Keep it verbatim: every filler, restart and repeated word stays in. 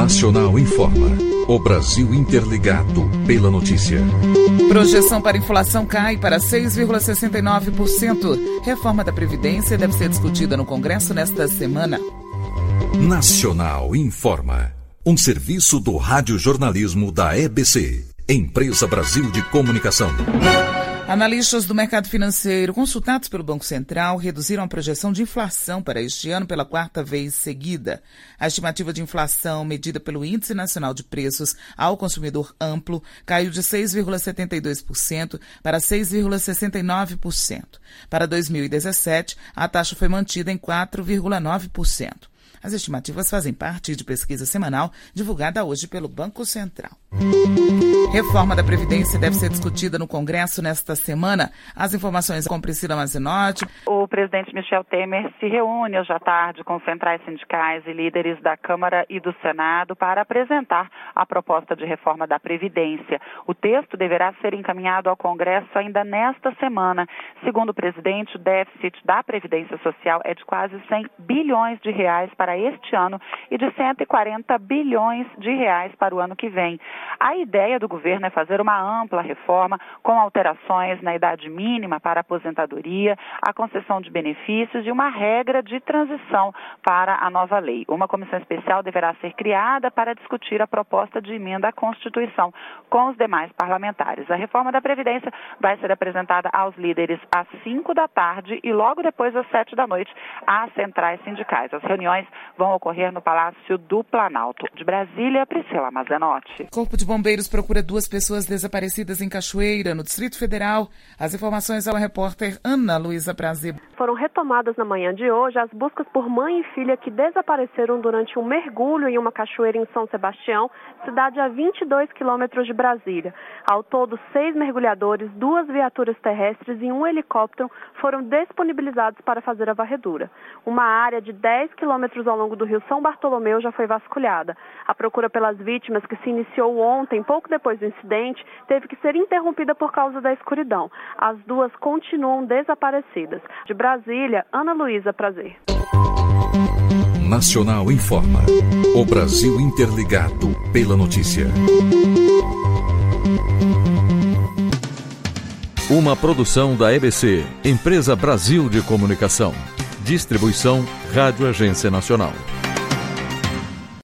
Nacional informa. O Brasil interligado pela notícia. Projeção para inflação cai para seis vírgula sessenta e nove por cento. Reforma da Previdência deve ser discutida no Congresso nesta semana. Nacional informa. Um serviço do radiojornalismo da E B C, Empresa Brasil de Comunicação. Analistas do mercado financeiro consultados pelo Banco Central reduziram a projeção de inflação para este ano pela quarta vez seguida. A estimativa de inflação medida pelo Índice Nacional de Preços ao Consumidor Amplo caiu de seis vírgula setenta e dois por cento para seis vírgula sessenta e nove por cento. Para dois mil e dezessete, a taxa foi mantida em quatro vírgula nove por cento. As estimativas fazem parte de pesquisa semanal divulgada hoje pelo Banco Central. Reforma da Previdência deve ser discutida no Congresso nesta semana. As informações com Priscila Mazinotti. O presidente Michel Temer se reúne hoje à tarde com centrais sindicais e líderes da Câmara e do Senado para apresentar a proposta de reforma da Previdência. O texto deverá ser encaminhado ao Congresso ainda nesta semana. Segundo o presidente, o déficit da Previdência Social é de quase cem bilhões de reais para este ano e de cento e quarenta bilhões de reais para o ano que vem. A ideia do governo é fazer uma ampla reforma com alterações na idade mínima para a aposentadoria, a concessão de benefícios e uma regra de transição para a nova lei. Uma comissão especial deverá ser criada para discutir a proposta de emenda à Constituição com os demais parlamentares. A reforma da Previdência vai ser apresentada aos líderes às cinco da tarde e logo depois às sete da noite às centrais sindicais. As reuniões vão ocorrer no Palácio do Planalto. De Brasília, Priscila Mazenotti. Corpo de Bombeiros procura duas pessoas desaparecidas em Cachoeira, no Distrito Federal. As informações ao repórter Ana Luísa Prazer. Foram retomadas na manhã de hoje as buscas por mãe e filha que desapareceram durante um mergulho em uma cachoeira em São Sebastião, cidade a vinte e dois quilômetros de Brasília. Ao todo, seis mergulhadores, duas viaturas terrestres e um helicóptero foram disponibilizados para fazer a varredura. Uma área de dez quilômetros ao longo do rio São Bartolomeu já foi vasculhada. A procura pelas vítimas, que se iniciou ontem, pouco depois do incidente, teve que ser interrompida por causa da escuridão. As duas continuam desaparecidas. De Brasília, Ana Luísa Prazer. Nacional informa. O Brasil interligado pela notícia. Uma produção da E B C, Empresa Brasil de Comunicação. Distribuição Rádio Agência Nacional.